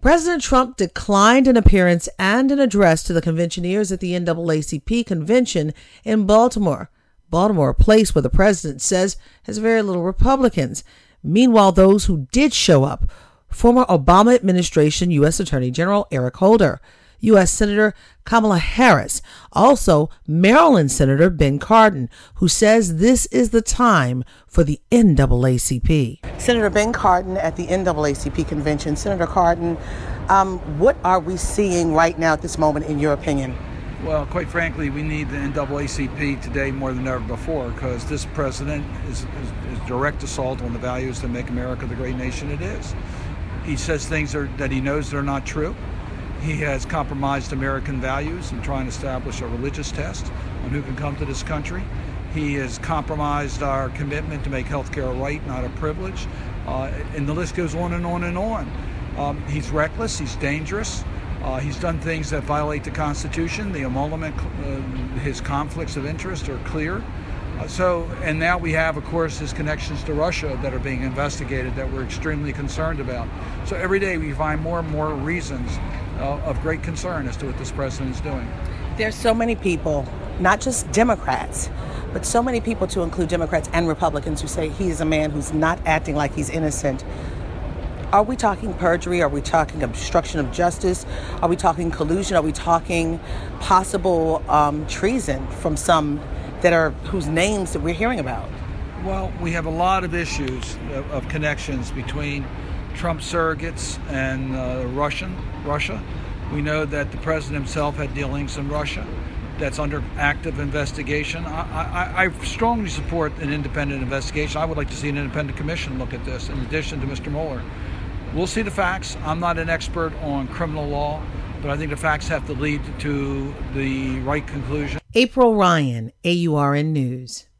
President Trump declined an appearance and an address to the conventioneers at the NAACP convention in Baltimore. Baltimore, a place where the president says has very little Republicans. Meanwhile, those who did show up, former Obama administration U.S. Attorney General Eric Holder, U.S. Senator Kamala Harris, also Maryland Senator Ben Cardin, who says this is the time for the NAACP. Senator Ben Cardin at the NAACP convention. Senator Cardin, what are we seeing right now at this moment, in your opinion? Well, quite frankly, we need the NAACP today more than ever before, because this president is direct assault on the values that make America the great nation it is. He says things that he knows are not true. He has compromised American values in trying to establish a religious test on who can come to this country. He has compromised our commitment to make health care a right, not a privilege. And the list goes on and on and on. He's reckless. He's dangerous. He's done things that violate the Constitution. The emolument, his conflicts of interest are clear. And now we have, of course, his connections to Russia that are being investigated that we're extremely concerned about. So every day we find more and more reasons of great concern as to what this president is doing. There's so many people, not just Democrats, but so many people, to include Democrats and Republicans, who say he is a man who's not acting like he's innocent. Are we talking perjury? Are we talking obstruction of justice? Are we talking collusion? Are we talking possible treason from some whose names that we're hearing about? Well, we have a lot of issues of connections between Trump surrogates and Russia. We know that the president himself had dealings in Russia. That's under active investigation. I strongly support an independent investigation. I would like to see an independent commission look at this in addition to Mr. Mueller. We'll see the facts. I'm not an expert on criminal law, but I think the facts have to lead to the right conclusion. April Ryan, AURN News.